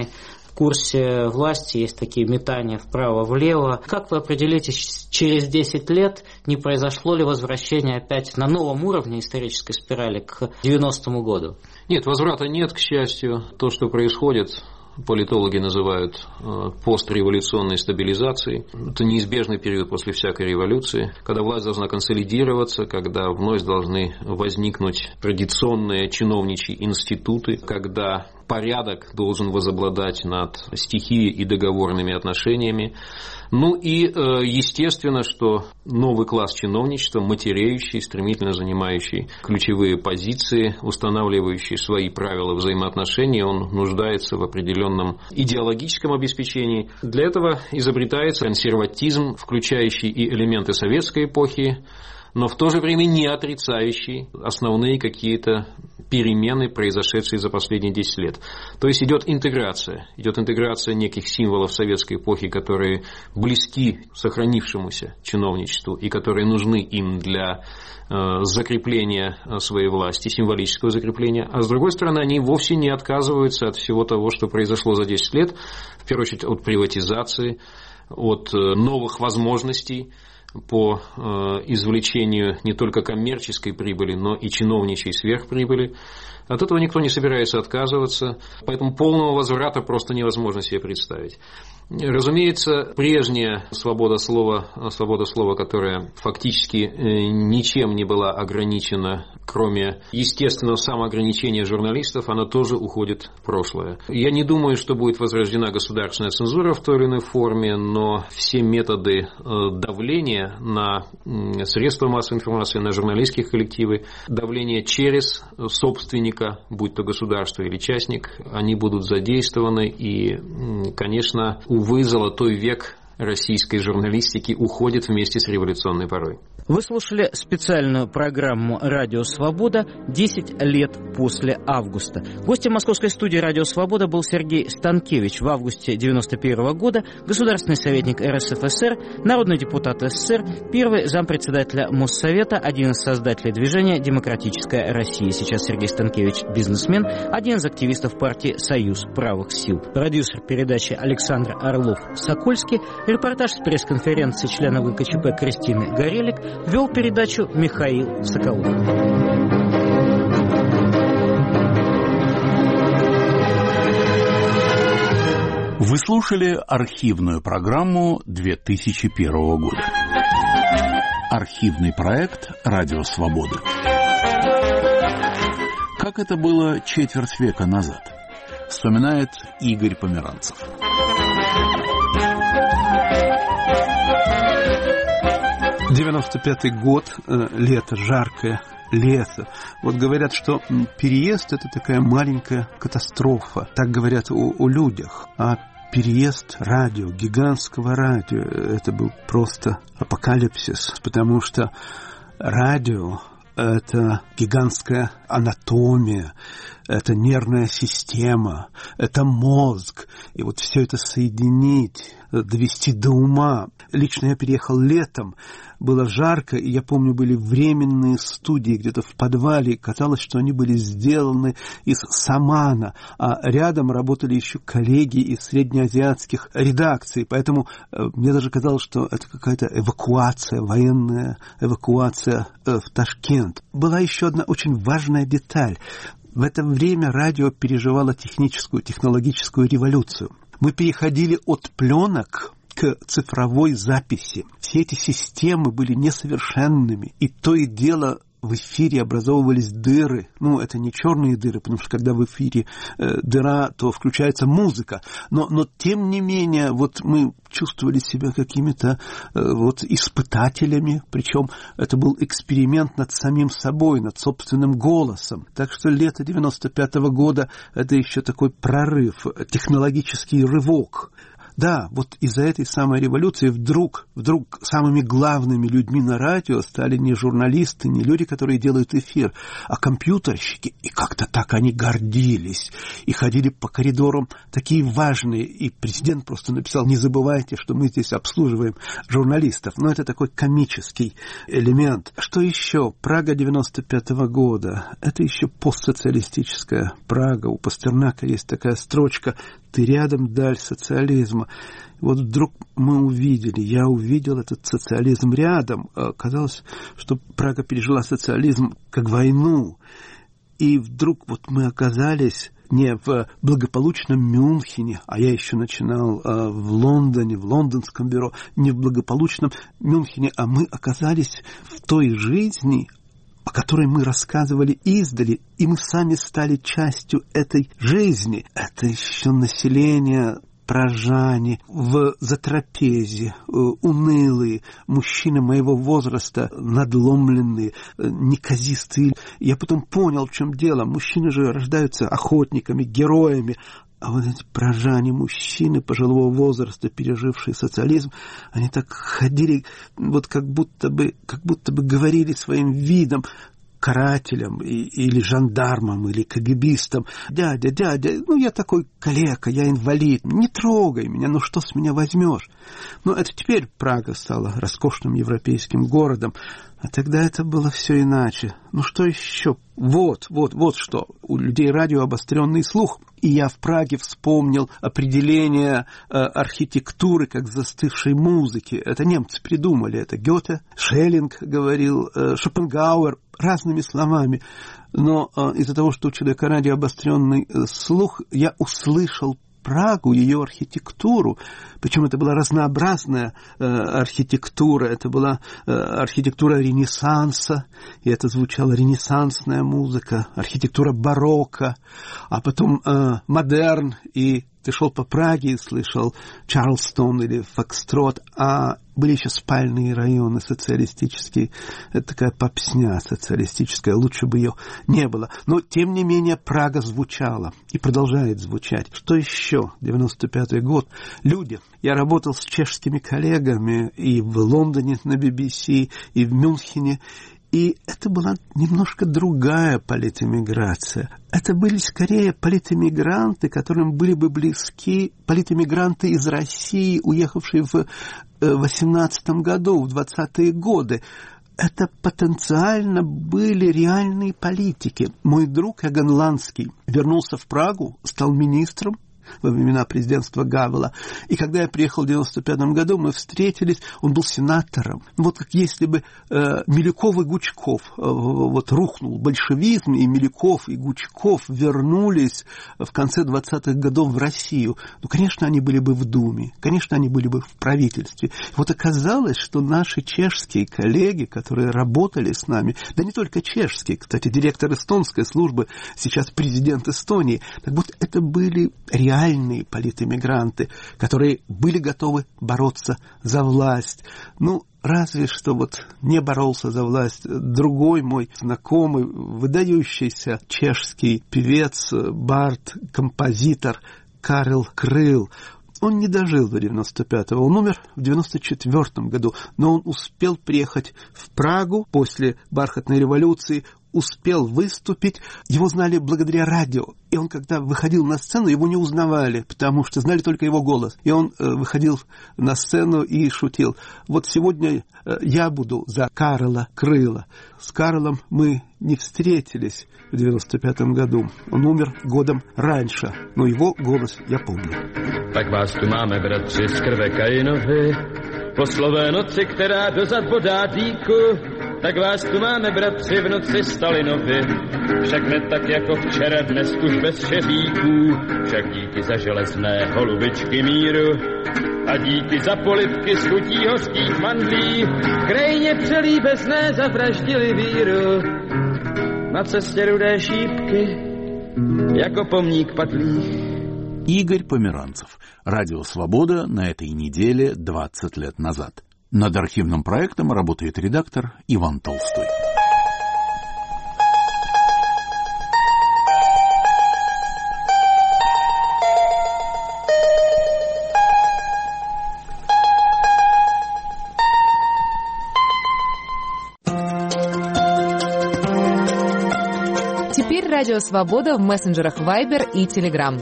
в курсе власти есть такие метания вправо-влево. Как вы определитесь, через десять лет не произошло ли возвращение опять на новом уровне исторической спирали к девяностому году? Нет, возврата нет, к счастью. То, что происходит, политологи называют постреволюционной стабилизацией. Это неизбежный период после всякой революции, когда власть должна консолидироваться, когда вновь должны возникнуть традиционные чиновничьи институты, когда порядок должен возобладать над стихией и договорными отношениями. Ну и естественно, что новый класс чиновничества, матереющий, стремительно занимающий ключевые позиции, устанавливающий свои правила взаимоотношений, он нуждается в определенном идеологическом обеспечении. Для этого изобретается консерватизм, включающий и элементы советской эпохи, но в то же время не отрицающий основные какие-то перемены, произошедшие за последние десять лет. То есть идет интеграция. Идет интеграция неких символов советской эпохи, которые близки сохранившемуся чиновничеству и которые нужны им для закрепления своей власти, символического закрепления. А с другой стороны, они вовсе не отказываются от всего того, что произошло за десять лет. В первую очередь от приватизации, от новых возможностей по извлечению не только коммерческой прибыли, но и чиновничьей сверхприбыли. От этого никто не собирается отказываться, поэтому полного возврата просто невозможно себе представить. Разумеется, прежняя свобода слова, свобода слова, которая фактически ничем не была ограничена, кроме естественного самоограничения журналистов, она тоже уходит в прошлое. Я не думаю, что будет возрождена государственная цензура в той или иной форме, но все методы давления на средства массовой информации, на журналистские коллективы, давление через собственника, будь то государство или частник, они будут задействованы, и, конечно, увы, золотой век российской журналистики уходит вместе с революционной порой. Вы слушали специальную программу «Радио Свобода. десять лет после августа». Гостем московской студии «Радио Свобода» был Сергей Станкевич. В августе девяносто первого года государственный советник эр эс эф эс эр, народный депутат эс эс эс эр, первый зампредседателя Моссовета, один из создателей движения «Демократическая Россия». Сейчас Сергей Станкевич – бизнесмен, один из активистов партии «Союз правых сил». Продюсер передачи Александр Орлов-Сокольский. Репортаж с пресс-конференции члена вэ ка че пэ Кристины Горелик вел передачу Михаил Соколов. Вы слушали архивную программу две тысячи первого года. Архивный проект «Радио Свобода». Как это было четверть века назад, вспоминает Игорь Померанцев. девяносто пятый год, лето, жаркое лето. Вот говорят, что переезд – это такая маленькая катастрофа. Так говорят о, о людях. А переезд радио, гигантского радио – это был просто апокалипсис. Потому что радио – это гигантская анатомия, это нервная система, это мозг. И вот все это соединить, довести до ума. Лично я переехал летом, было жарко, и я помню, были временные студии где-то в подвале, и казалось, что они были сделаны из самана, а рядом работали еще коллеги из среднеазиатских редакций, поэтому мне даже казалось, что это какая-то эвакуация, военная эвакуация в Ташкент. Была еще одна очень важная деталь. В это время радио переживало техническую, технологическую революцию. Мы переходили от пленок к цифровой записи. Все эти системы были несовершенными, и то и дело в эфире образовывались дыры. Ну, это не черные дыры, потому что когда в эфире э, дыра, то включается музыка. Но, но тем не менее, вот мы чувствовали себя какими-то э, вот испытателями, причем это был эксперимент над самим собой, над собственным голосом. Так что лето девяносто пятого года – это еще такой прорыв, технологический рывок. Да, вот из-за этой самой революции вдруг, вдруг самыми главными людьми на радио стали не журналисты, не люди, которые делают эфир, а компьютерщики. И как-то так они гордились. И ходили по коридорам такие важные. И президент просто написал: не забывайте, что мы здесь обслуживаем журналистов. Но это такой комический элемент. Что еще? Прага девяносто пятого года. Это еще постсоциалистическая Прага. У Пастернака есть такая строчка: «Ты рядом, даль социализма». Вот вдруг мы увидели, я увидел этот социализм рядом. Казалось, что Прага пережила социализм как войну. И вдруг вот мы оказались не в благополучном Мюнхене, а я еще начинал э, в Лондоне, в лондонском бюро, не в благополучном Мюнхене, а мы оказались в той жизни, о которой мы рассказывали издали, и мы сами стали частью этой жизни. Это еще население, пражане, в затрапезе, унылые, мужчины моего возраста, надломленные, неказистые. Я потом понял, в чем дело. Мужчины же рождаются охотниками, героями. А вот эти пражане, мужчины пожилого возраста, пережившие социализм, они так ходили, вот как будто бы, как будто бы говорили своим видом карателям и, или жандармам, или кагибистам: дядя, дядя, ну я такой калека, я инвалид, не трогай меня, ну что с меня возьмешь? Ну это теперь Прага стала роскошным европейским городом, а тогда это было все иначе. Ну что еще? Вот, вот, вот что. У людей радио обостренный слух. И я в Праге вспомнил определение э, архитектуры как застывшей музыки. Это немцы придумали. Это Гёте, Шеллинг говорил, э, Шопенгауэр, разными словами. Но э, из-за того, что у человека радио обостренный э, слух, я услышал Прагу, ее архитектуру. Причем это была разнообразная э, архитектура. Это была э, архитектура Ренессанса, и это звучала ренессансная музыка, архитектура барокко, а потом э, модерн, и ты шел по Праге и слышал Чарльстон или Фокстрот, а были еще спальные районы социалистические. Это такая попсня социалистическая, лучше бы ее не было. Но, тем не менее, Прага звучала и продолжает звучать. Что еще? девяносто пятый год. Люди. Я работал с чешскими коллегами и в Лондоне на би би си, и в Мюнхене. И это была немножко другая политэмиграция. Это были скорее политэмигранты, которым были бы близки политэмигранты из России, уехавшие в восемнадцатом году, в двадцатые годы. Это потенциально были реальные политики. Мой друг Эгон Ланский вернулся в Прагу, стал министром во времена президентства Гавела. И когда я приехал в девяносто пятом году, мы встретились, он был сенатором. Вот как если бы э, Милюков и Гучков, э, вот рухнул большевизм, и Милюков и Гучков вернулись в конце двадцатых годов в Россию. Ну, конечно, они были бы в Думе, конечно, они были бы в правительстве. Вот оказалось, что наши чешские коллеги, которые работали с нами, да не только чешские, кстати, директор эстонской службы, сейчас президент Эстонии, так вот это были реальные реальные политэмигранты, которые были готовы бороться за власть. Ну, разве что вот не боролся за власть другой мой знакомый, выдающийся чешский певец, бард, композитор Карел Крыл. Он не дожил до девяносто пятого, он умер в девяносто четвёртом году, но он успел приехать в Прагу после бархатной революции, успел выступить, его знали благодаря радио. И он, когда выходил на сцену, его не узнавали, потому что знали только его голос. И он э, выходил на сцену и шутил: вот сегодня э, я буду за Карла Крыла. С Карлом мы не встретились в девяносто пятом году. Он умер годом раньше, но его голос я помню. Tak vás tu máme, bratři, z krve Kainovi, po slové noci, která dozad bodá dýku. Tak vás tu máme, bratři, v noci Stalinovi, však ne tak jako včera, dnes už bez šeříků, však díky za železné holubičky míru a díky za polibky z chutí hořkých mandlí, v krajině přelíbezné zavraždili víru. Na cestě rudé šípky, jako pomník padlých. Игорь Померанцев. Радио «Свобода» на этой неделе двадцать лет назад. Над архивным проектом работает редактор Иван Толстой. Теперь Радио Свобода в мессенджерах Viber и Telegram.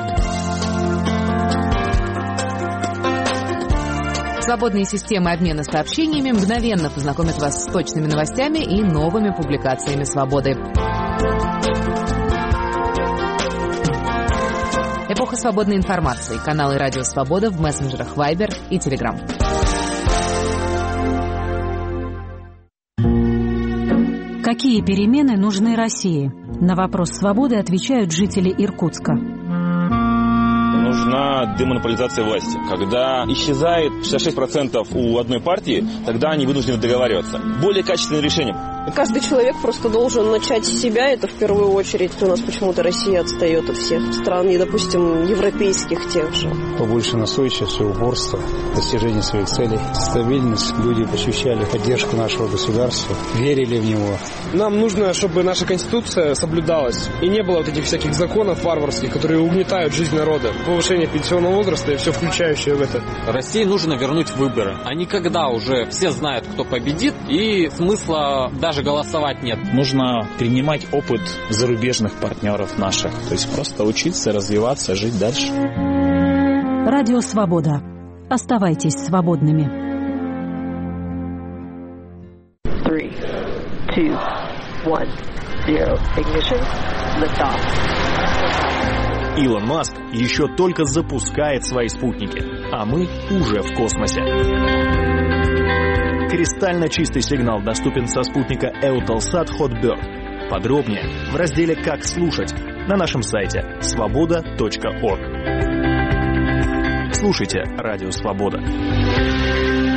Свободные системы обмена сообщениями мгновенно познакомят вас с точными новостями и новыми публикациями «Свободы». Эпоха свободной информации. Каналы «Радио Свобода» в мессенджерах Viber и Telegram. Какие перемены нужны России? На вопрос «Свободы» отвечают жители Иркутска. Нужна демонополизация власти. Когда исчезает шестьдесят шесть процентов у одной партии, тогда они вынуждены договариваться. Более качественное решение. Каждый человек просто должен начать с себя, это в первую очередь. У нас почему-то Россия отстает от всех стран, и, допустим, европейских тех же. Побольше настойчивости, упорства, достижения своих целей, стабильность. Люди ощущали поддержку нашего государства, верили в него. Нам нужно, чтобы наша Конституция соблюдалась, и не было вот этих всяких законов варварских, которые угнетают жизнь народа. Повышение пенсионного возраста и все включающее в это. России нужно вернуть выборы. А никогда уже все знают, кто победит, и смысла даже голосовать нет. Нужно принимать опыт зарубежных партнеров наших. То есть просто учиться, развиваться, жить дальше. Радио Свобода. Оставайтесь свободными. Three, two, one, zero. Ignition. Lift off. Илон Маск еще только запускает свои спутники, а мы уже в космосе. Кристально чистый сигнал доступен со спутника Eutelsat Hotbird. Подробнее в разделе «Как слушать» на нашем сайте свобода точка орг. Слушайте Радио Свобода.